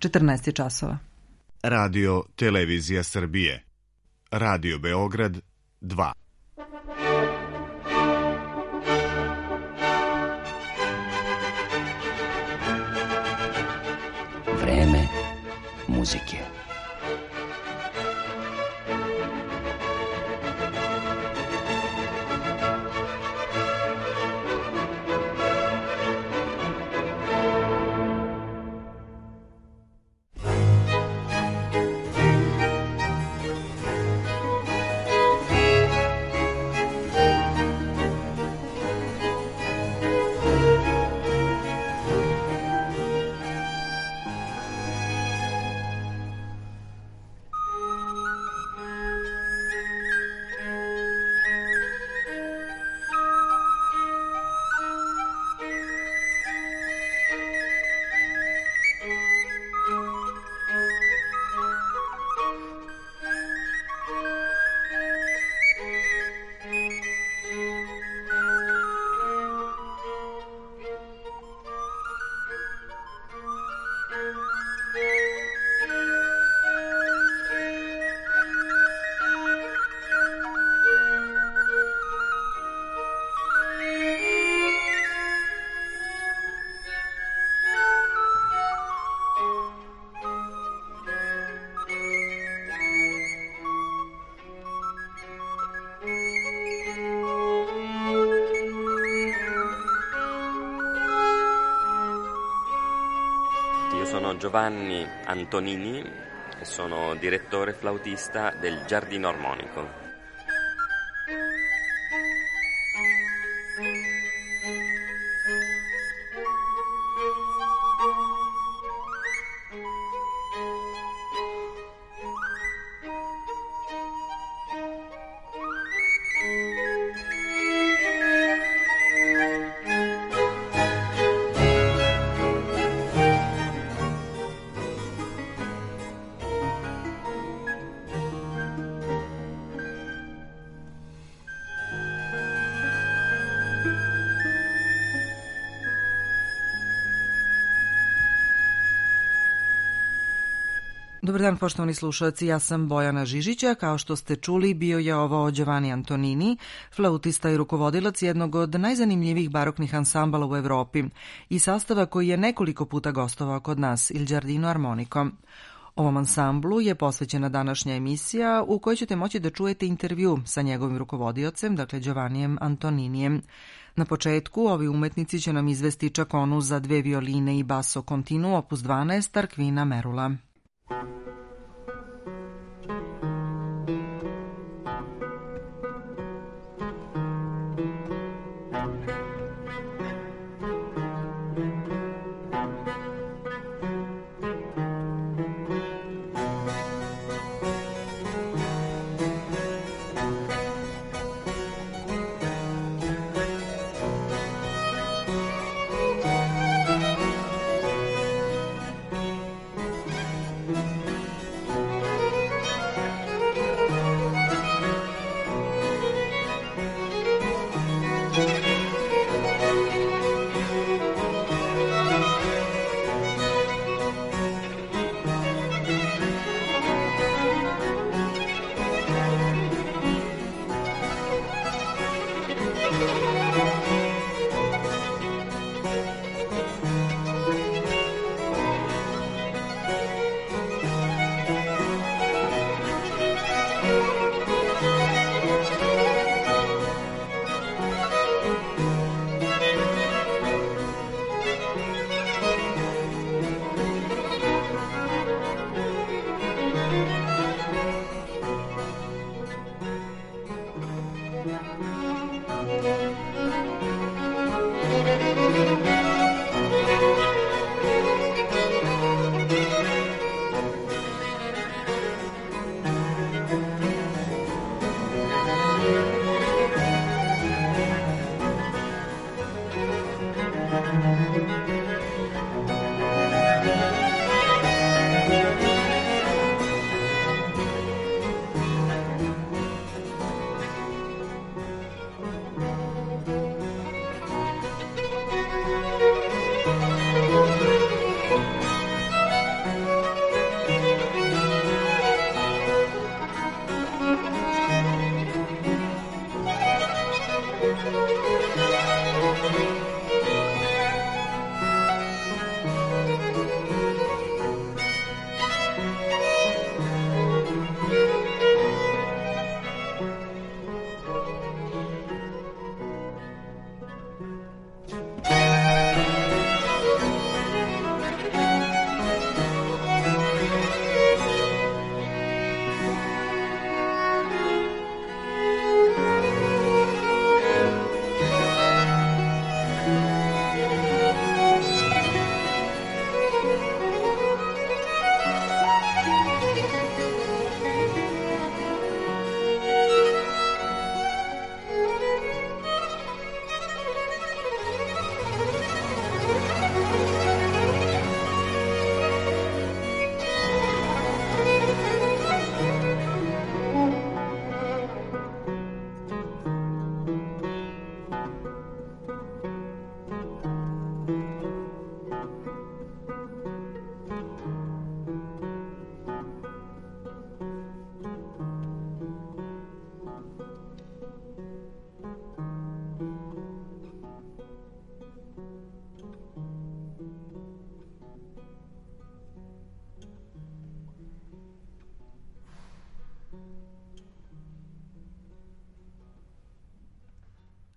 14 je časova. Radio Televizija Srbije. Radio Beograd 2. Vreme muzike. Sono Giovanni Antonini e sono direttore flautista del Giardino Armonico. Dobar dan, poštovani slušalci, ja sam Bojana Žižića. Kao što ste čuli, bio je ovo Giovanni Antonini, flautista i rukovodilac jednog od najzanimljivijih baroknih ansambala u Evropi i sastava koji je nekoliko puta gostovao kod nas, Il Giardino Armonico. Ovom ansamblu je posvećena današnja emisija u kojoj ćete moći da čujete intervju sa njegovim rukovodiocem, dakle Giovannijem Antoninijem. Na početku, ovi umetnici će nam izvesti čakonu za 2 violine i basso continuo opus 12 Tarquina Merula.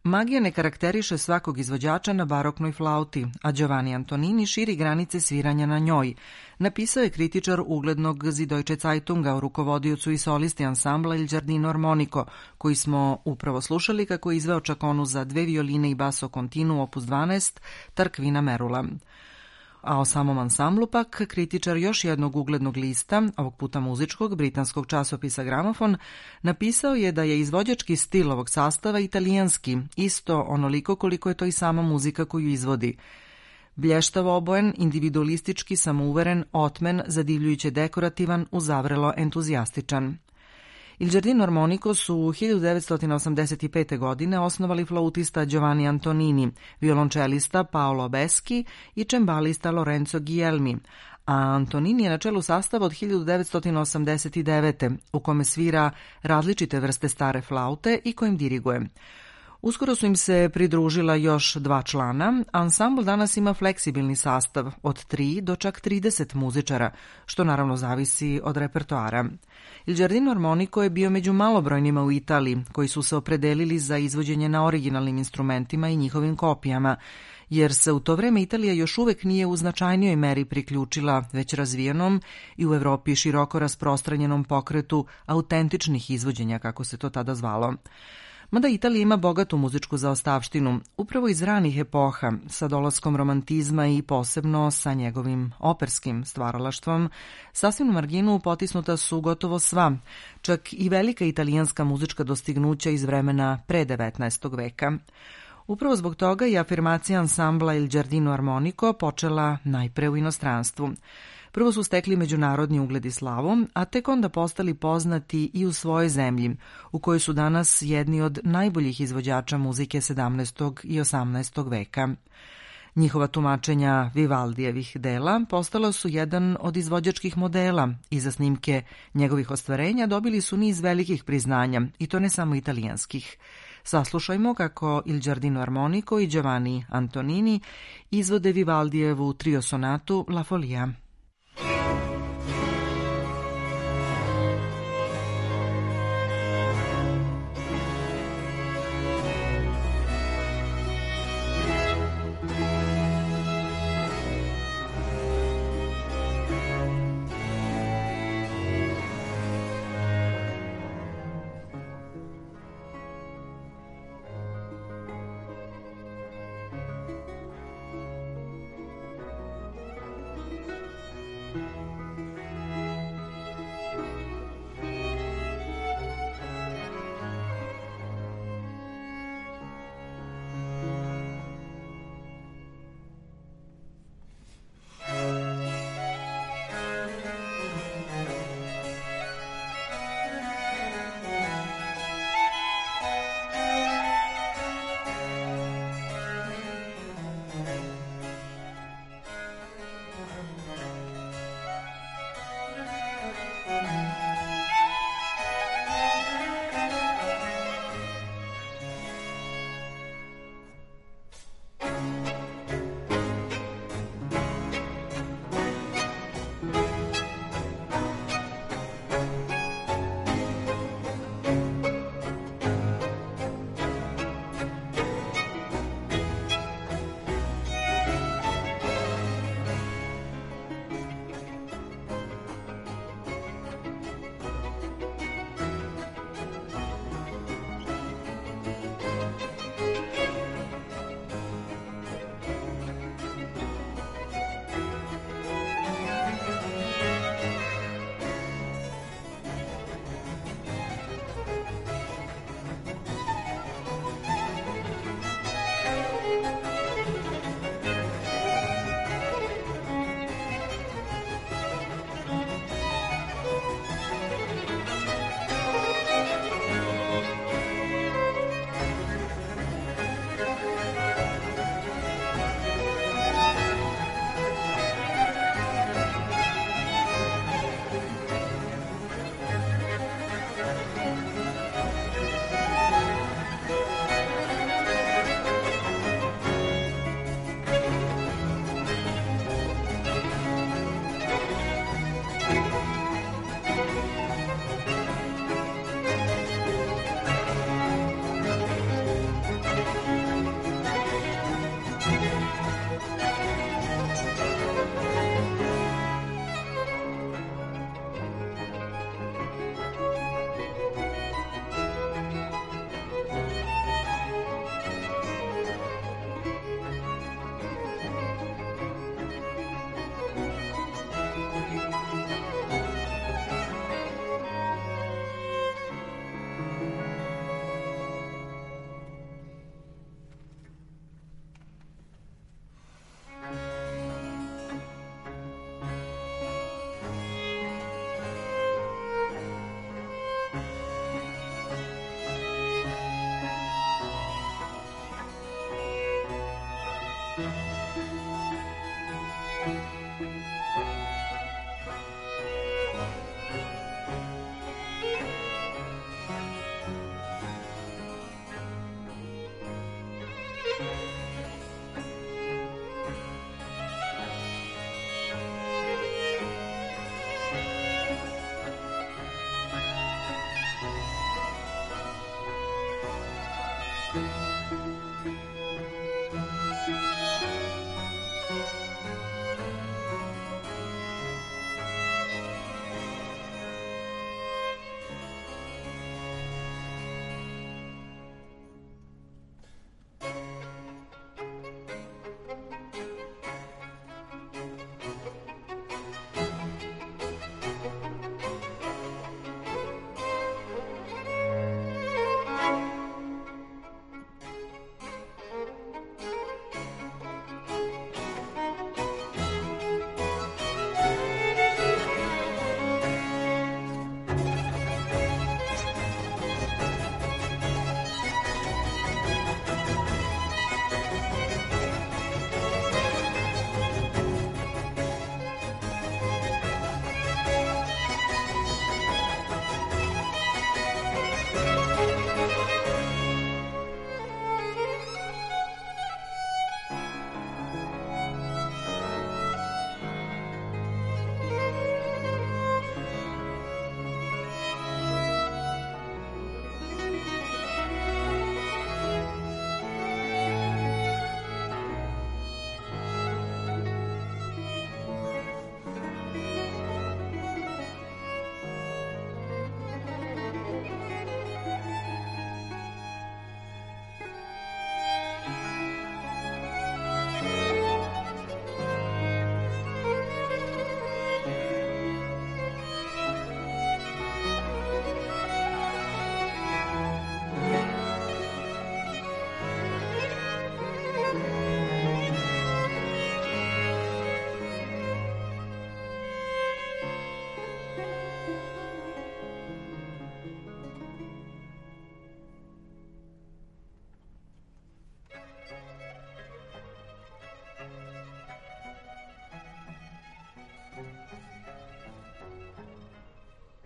Magija ne karakteriše svakog izvođača na baroknoj flauti, a Giovanni Antonini širi granice sviranja na njoj. Napisao je kritičar uglednog Süddeutsche Zeitunga o rukovodiocu i solisti ansambla Il Giardino Armonico, koji smo upravo slušali kako je izveo čakonu za 2 violine i basso continuo opus 12 Tarquina Merula. A o samom ansamblu pak kritičar još jednog uglednog lista, ovog puta muzičkog, britanskog časopisa Gramofon, napisao je da je izvođački stil ovog sastava italijanski, isto onoliko koliko je to i sama muzika koju izvodi. Blještav obojen, individualistički, samouveren, otmen, zadivljujuće dekorativan, uzavrelo entuzijastičan. Il Giardino Armonico su 1985. godine osnovali flautista Giovanni Antonini, violončelista Paolo Beschi i čembalista Lorenzo Guglielmi, a Antonini je na čelu sastava od 1989. u kome svira različite vrste stare flaute i kojim diriguje. Uskoro su im se pridružila još 2 člana, a ansambl danas ima fleksibilni sastav od 3 do čak 30 muzičara, što naravno zavisi od repertoara. Il Giardino Armonico je bio među malobrojnima u Italiji, koji su se opredelili za izvođenje na originalnim instrumentima i njihovim kopijama, jer se u to vreme Italija još uvek nije u značajnijoj meri priključila već razvijenom i u Evropi široko rasprostranjenom pokretu autentičnih izvođenja, kako se to tada zvalo. Mada Italija ima bogatu muzičku zaostavštinu, upravo iz ranih epoha, sa dolaskom romantizma i posebno sa njegovim operskim stvaralaštvom, sasvim u marginu potisnuta su gotovo sva, čak i velika italijanska muzička dostignuća iz vremena pre 19. veka. Upravo zbog toga je afirmacija ansambla Il Giardino Armonico počela najpre u inostranstvu. Prvo su stekli međunarodni ugled i slavu, a tek onda postali poznati i u svojoj zemlji, u kojoj su danas jedni od najboljih izvođača muzike 17. i 18. veka. Njihova tumačenja Vivaldijevih dela postala su jedan od izvođačkih modela i za snimke njegovih ostvarenja dobili su niz velikih priznanja, i to ne samo italijanskih. Saslušajmo kako Il Giardino Armonico i Giovanni Antonini izvode Vivaldijevu trio sonatu La Folia.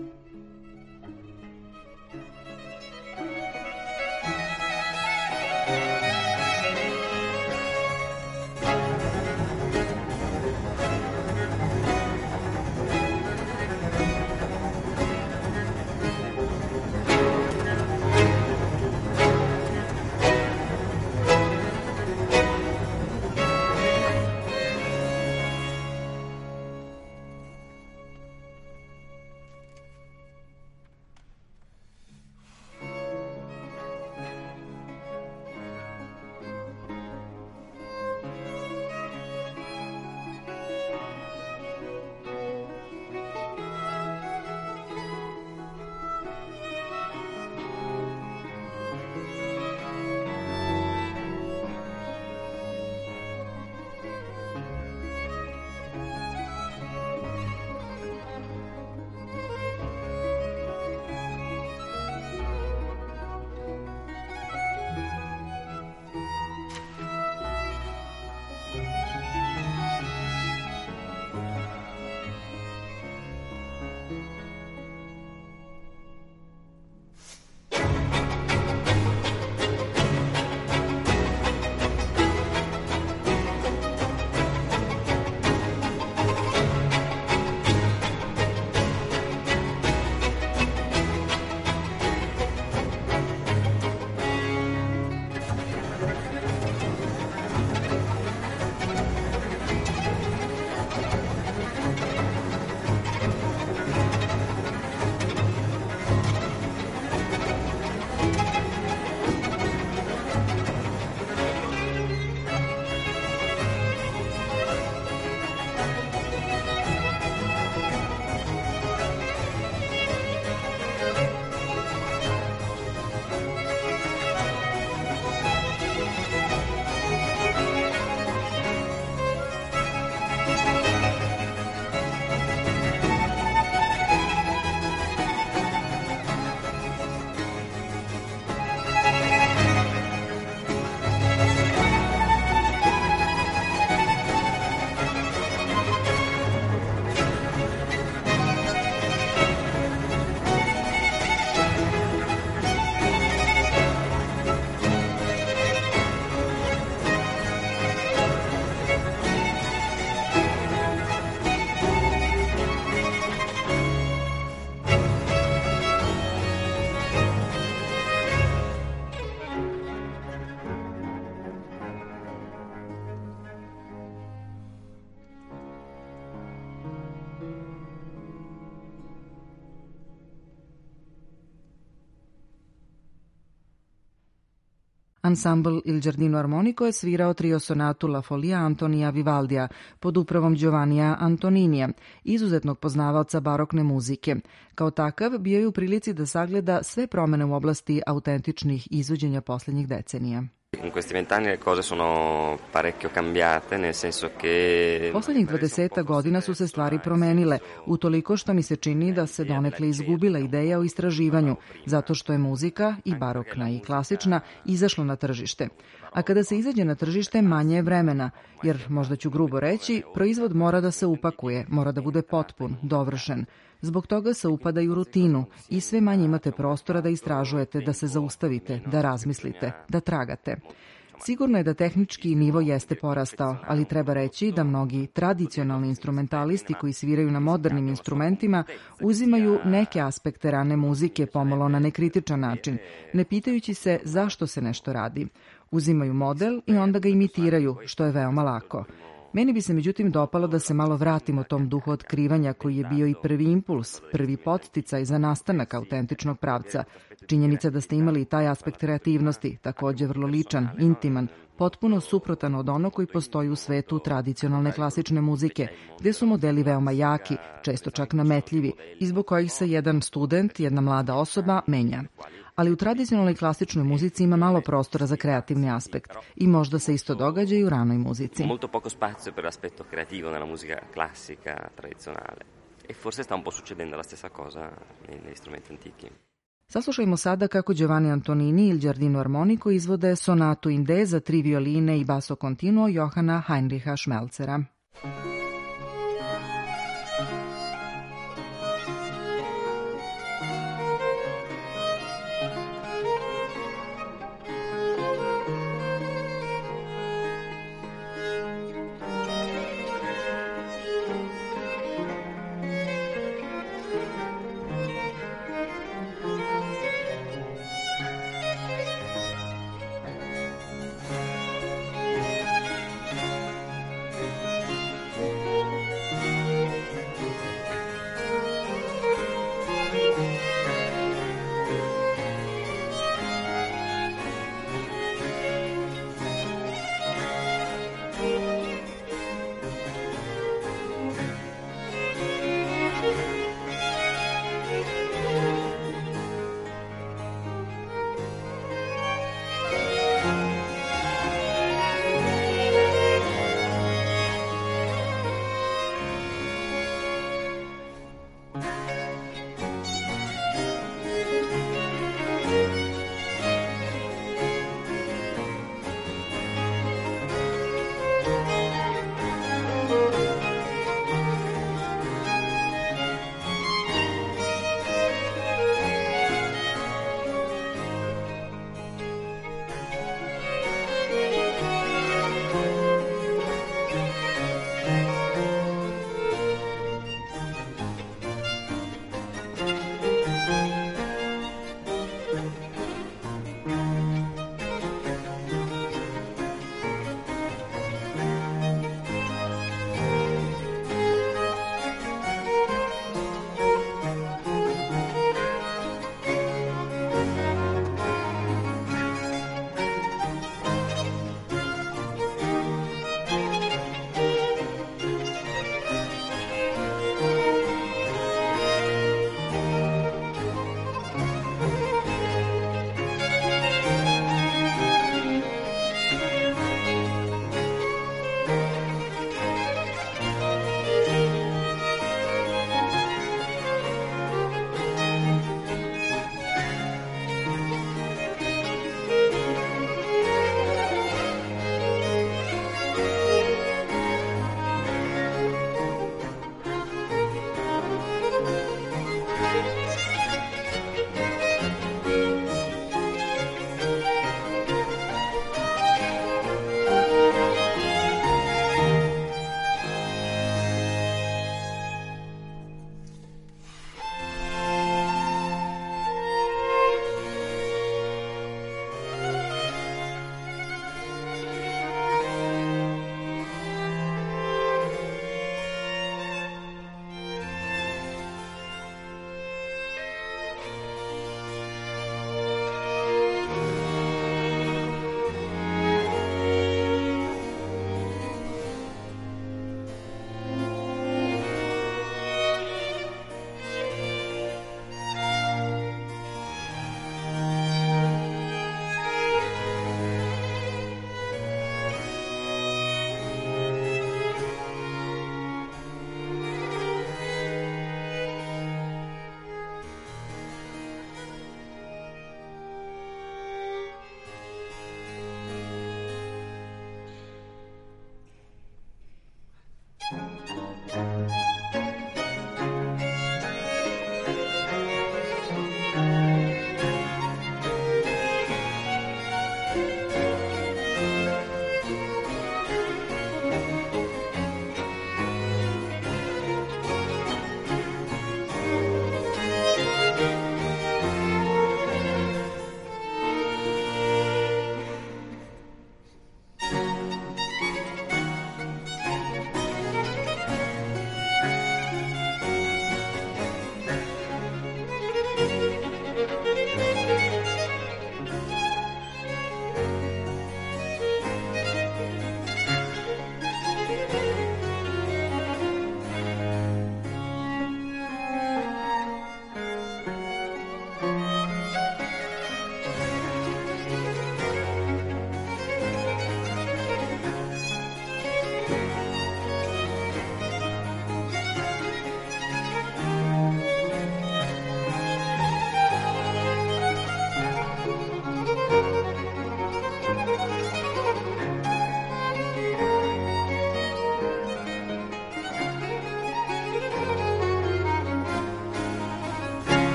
Ansambl Il Giardino Armonico je svirao trio sonatu La Folia Antonija Vivaldija pod upravom Giovannija Antoninija, izuzetnog poznavaoca barokne muzike. Kao takav bio je u prilici da sagleda sve promene u oblasti autentičnih izvođenja poslednjih decenija. In questi 20 anni le cose sono parecchio cambiate, nel senso che... Poslednjih 20 godina su se stvari promenile, utoliko što mi se čini da se donekle izgubila ideja o istraživanju, zato što je muzika, i barokna i klasična, izašla na tržište. A kada se izađe na tržište, manje je vremena, jer, možda ću grubo reći, proizvod mora da se upakuje, mora da bude potpun, dovršen. Zbog toga se upada i u rutinu i sve manje imate prostora da istražujete, da se zaustavite, da razmislite, da tragate. Sigurno je da tehnički nivo jeste porastao, ali treba reći da mnogi tradicionalni instrumentalisti koji sviraju na modernim instrumentima uzimaju neke aspekte rane muzike pomalo na nekritičan način, ne pitajući se zašto se nešto radi. Uzimaju model i onda ga imitiraju, što je veoma lako. Meni bi se međutim dopalo da se malo vratimo tom duhu otkrivanja koji je bio i prvi impuls, prvi podsticaj za nastanak autentičnog pravca. Činjenica da ste imali i taj aspekt kreativnosti, takođe vrlo ličan, intiman, potpuno suprotan od onog koji postoji u svetu tradicionalne klasične muzike, gde su modeli veoma jaki, često čak nametljivi, i zbog kojih se jedan student, jedna mlada osoba menja. Ali u tradicionalnoj klasičnoj muzici ima malo prostora za kreativni aspekt i možda se isto događa i u ranoj muzici. Molto poco spazio per l'aspetto creativo nella musica classica tradizionale. E forse sta un po' succedendo la stessa cosa negli strumenti antichi. Saslušajmo sada kako Giovanni Antonini Il Giardino Armonico izvode sonatu in D za 3 violine i basso continuo Johanna Heinricha Schmelzera.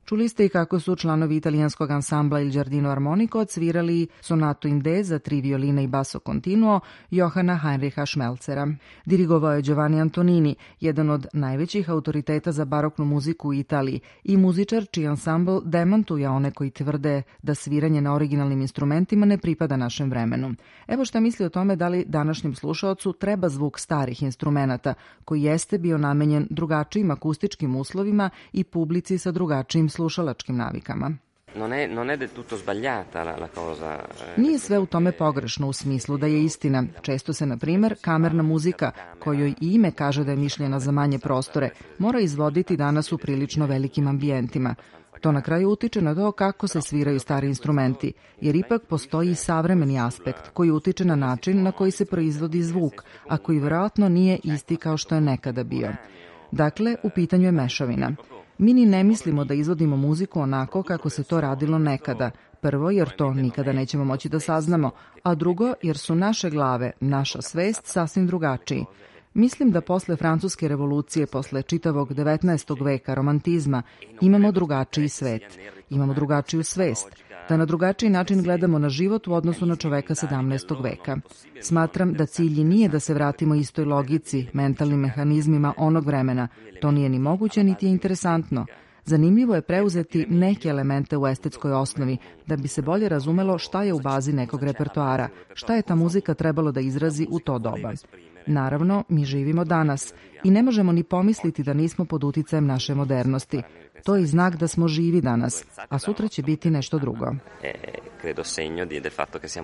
Čuli ste i kako su članovi italijanskog ansambla Il Giardino Armonico odsvirali sonatu in D za 3 violine i basso continuo Johana Heinricha Schmelzera. Dirigovao je Giovanni Antonini, jedan od najvećih autoriteta za baroknu muziku u Italiji i muzičar čiji ansambl demantuje one koji tvrde da sviranje na originalnim instrumentima ne pripada našem vremenu. Evo šta misli o tome da li današnjem slušaocu treba zvuk starih instrumenata, koji jeste bio namenjen drugačijim akustičkim uslovima i publici sa drugačijim slušalačkim navikama. Non è del tutto sbagliata la cosa. Nije sve u tome pogrešno u smislu da je istina. Često se, na primer, kamerna muzika, kojoj i ime kaže da je mišljena za manje prostore, mora izvoditi danas u prilično velikim ambijentima. To na kraju utiče na to kako se sviraju stari instrumenti, jer ipak postoji i savremeni aspekt koji utiče na način na koji se proizvodi zvuk, a koji vjerojatno nije isti kao što je nekada bio. Dakle, u pitanju je mešavina. Mi ni ne mislimo da izvodimo muziku onako kako se to radilo nekada. Prvo, jer to nikada nećemo moći da saznamo, a drugo, jer su naše glave, naša svest sasvim drugačiji. Mislim da posle Francuske revolucije, posle čitavog 19. veka romantizma, imamo drugačiji svet, imamo drugačiju svest, da na drugačiji način gledamo na život u odnosu na čoveka 17. veka. Smatram da cilj nije da se vratimo istoj logici, mentalnim mehanizmima onog vremena. To nije ni moguće, niti je interesantno. Zanimljivo je preuzeti neke elemente u estetskoj osnovi, da bi se bolje razumelo šta je u bazi nekog repertoara, šta je ta muzika trebalo da izrazi u to doba. Naravno, mi živimo danas i ne možemo ni pomisliti da nismo pod uticajem naše modernosti. To je i znak da smo živi danas, a sutra će biti nešto drugo. Credo segno del fatto che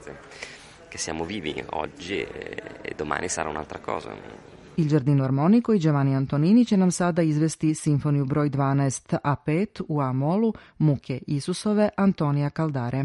siamo vivi oggi e domani sarà un'altra cosa. Il Giardino Armonico i Giovanni Antonini će nam sada izvesti simfoniju broj 12 A5 u A-molu Muke Isusove Antonija Caldare.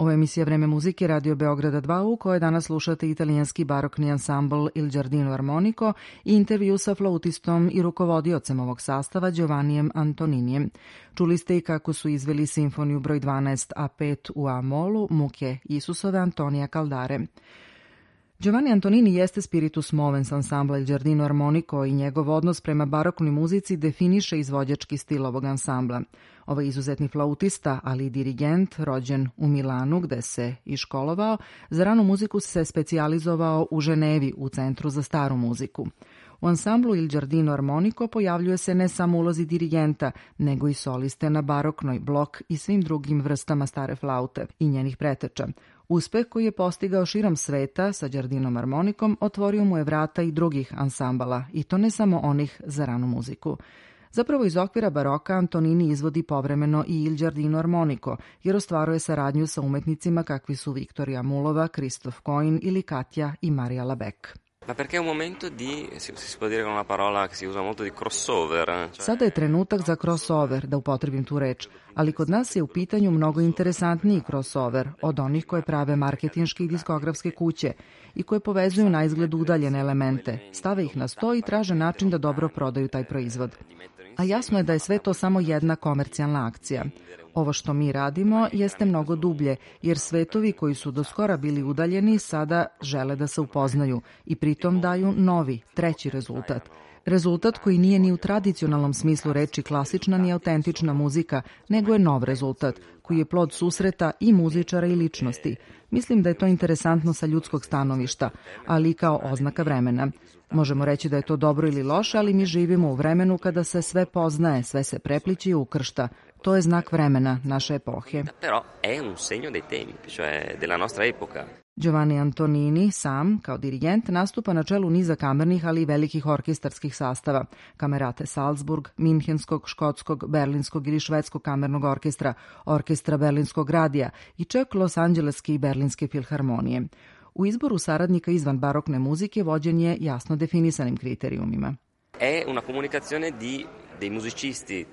Ovo je emisija Vreme muzike Radio Beograda 2 u kojoj danas slušate italijanski barokni ansambl Il Giardino Armonico i intervju sa flautistom i rukovodiocem ovog sastava Giovannijem Antoninijem. Čuli ste i kako su izveli simfoniju broj 12 A5 u A-molu Muke Isusove Antonija Caldare. Giovanni Antonini jeste spiritus movens ansambla Il Giardino Armonico i njegov odnos prema baroknoj muzici definiše izvođački stil ovog ansambla. Ovaj izuzetni flautista, ali i dirigent, rođen u Milanu gde se i školovao, za ranu muziku se specijalizovao u Ženevi u Centru za staru muziku. U ansamblu Il Giardino Armonico pojavljuje se ne samo ulozi dirigenta, nego i soliste na baroknoj, blok i svim drugim vrstama stare flaute i njenih preteča. Uspeh koji je postigao širom sveta sa Giardinom Armonikom otvorio mu je vrata i drugih ansambala, i to ne samo onih za ranu muziku. Zapravo iz okvira baroka Antonini izvodi povremeno i Il Giardino Armonico, jer ostvaruje saradnju sa umetnicima kakvi su Viktorija Mulova, Christoph Coin ili Katja i Marija Labec. Ma perché è un momento di, si può dire con una parola che si usa molto, di crossover. Sada je trenutak za crossover, da upotrebim tu reč, ali kod nas je u pitanju mnogo interesantniji crossover od onih koje prave marketinške i diskografske kuće i koje povezuju na izgled udaljene elemente, stave ih na sto i traže način da dobro prodaju taj proizvod. A jasno je da je sve to samo jedna komercijalna akcija. Ovo što mi radimo jeste mnogo dublje, jer svetovi koji su do skora bili udaljeni sada žele da se upoznaju i pritom daju novi, treći rezultat. Rezultat koji nije ni u tradicionalnom smislu reči klasična ni autentična muzika, nego je nov rezultat, koji je plod susreta i muzičara i ličnosti. Mislim da je to interesantno sa ljudskog stanovišta, ali i kao oznaka vremena. Možemo reći da je to dobro ili loše, ali mi živimo u vremenu kada se sve poznaje, sve se prepliče i ukršta. To je znak vremena naše epohe. Però è un segno dei tempi, cioè della nostra epoca. Giovanni Antonini sam, kao dirigent, nastupa na čelu niza kamernih, ali i velikih orkestarskih sastava. Kamerate Salzburg, Minhenskog, Škotskog, Berlinskog ili Švedskog kamernog orkestra, orkestra Berlinskog radija i čak Los Angeleske i Berlinske filharmonije. U izboru saradnika izvan barokne muzike vođen je jasno definisanim kriterijumima. È una comunicazione dei musicisti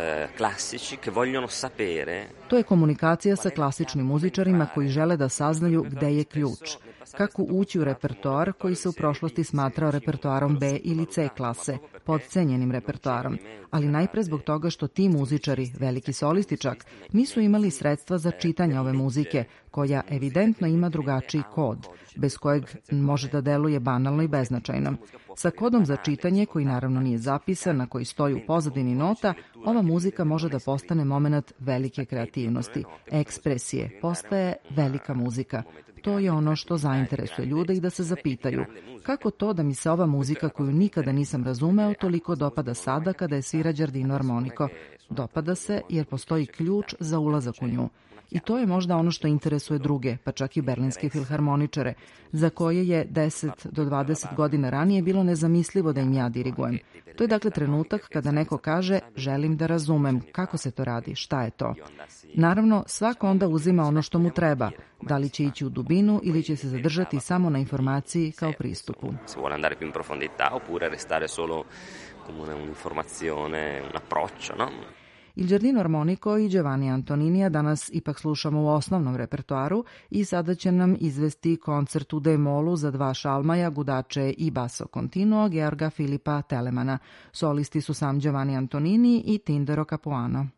classici che vogliono sapere. To je komunikacija sa klasičnim muzičarima koji žele da saznaju gde je ključ, kako ući u repertoar koji se u prošlosti smatrao repertoarom B ili C klase, podcenjenim repertoarom, ali najpre zbog toga što ti muzičari, veliki solisti čak, nisu imali sredstva za čitanje ove muzike, koja evidentno ima drugačiji kod, bez kojeg može da deluje banalno i beznačajno. Sa kodom za čitanje, koji naravno nije zapisan, na koji stoji u pozadini nota, ova muzika može da postane moment velike kreativnosti, ekspresije, postaje velika muzika. To je ono što zainteresuje ljude i da se zapitaju kako to da mi se ova muzika koju nikada nisam razumeo toliko dopada sada kada je svira Giardino Armonico. Dopada se jer postoji ključ za ulazak u nju. I to je možda ono što interesuje druge, pa čak i berlinske filharmoničare, za koje je 10 do 20 godina ranije bilo nezamislivo da im ja dirigujem. To je dakle trenutak kada neko kaže želim da razumem kako se to radi, šta je to. Naravno, svako onda uzima ono što mu treba, da li će ići u dubinu ili će se zadržati samo na informaciji kao pristupu. Se vuole andare più in profondità oppure restare solo come un'informazione, un approccio, no? Il Giardino Armonico i Giovanni Antoninija danas ipak slušamo u osnovnom repertoaru i sada će nam izvesti koncert u D-molu za dva šalmaja, gudače i basso continuo Georga Filipa Telemana. Solisti su sam Giovanni Antonini i Tindero Capuano.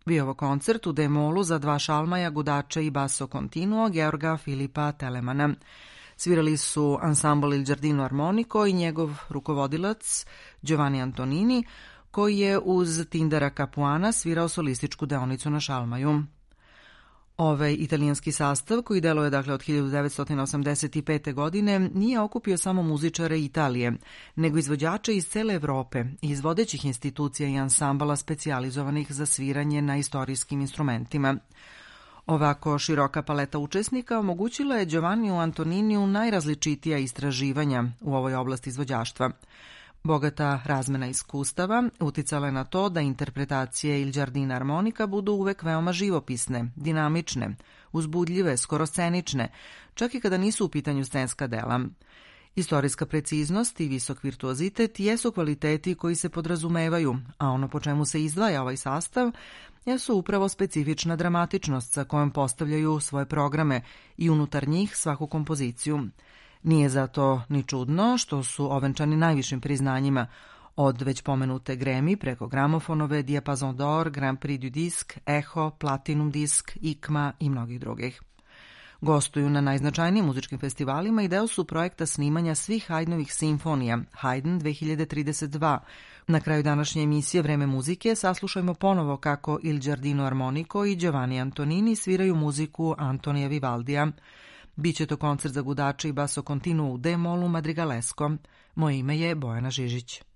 Bio ovo koncert u D-molu za 2 šalmaja, gudače i basso continuo Georga Filipa Telemana. Svirali su ansambl Il Giardino Armonico i njegov rukovodilac Giovanni Antonini, koji je uz Tindara Capuana svirao solističku deonicu na šalmaju. Ovaj italijanski sastav, koji deluje od 1985. godine, nije okupio samo muzičare Italije, nego izvođače iz cele Evrope i iz vodećih institucija i ansambala specijalizovanih za sviranje na istorijskim instrumentima. Ovako široka paleta učesnika omogućila je Giovanniju Antoniniju najrazličitija istraživanja u ovoj oblasti izvođaštva. Bogata razmena iskustava uticala je na to da interpretacije Il Giardina Armonica budu uvek veoma živopisne, dinamične, uzbudljive, skoro scenične, čak i kada nisu u pitanju scenska dela. Istorijska preciznost i visok virtuozitet jesu kvaliteti koji se podrazumevaju, a ono po čemu se izdvaja ovaj sastav jesu upravo specifična dramatičnost sa kojom postavljaju svoje programe i unutar njih svaku kompoziciju. Nije zato ni čudno što su ovenčani najvišim priznanjima, od već pomenute Grammy preko gramofonove, Diapason d'Or, Grand Prix du Disque, Echo, Platinum Disc, ICMA i mnogih drugih. Gostuju na najznačajnijim muzičkim festivalima i deo su projekta snimanja svih Haydnovih simfonija, Haydn 2032. Na kraju današnje emisije Vreme muzike saslušajmo ponovo kako Il Giardino Armonico i Giovanni Antonini sviraju muziku Antonija Vivaldija. Biće to koncert za gudače i basso continuo u D-molu Madrigalesco. Moje ime je Bojana Žižić.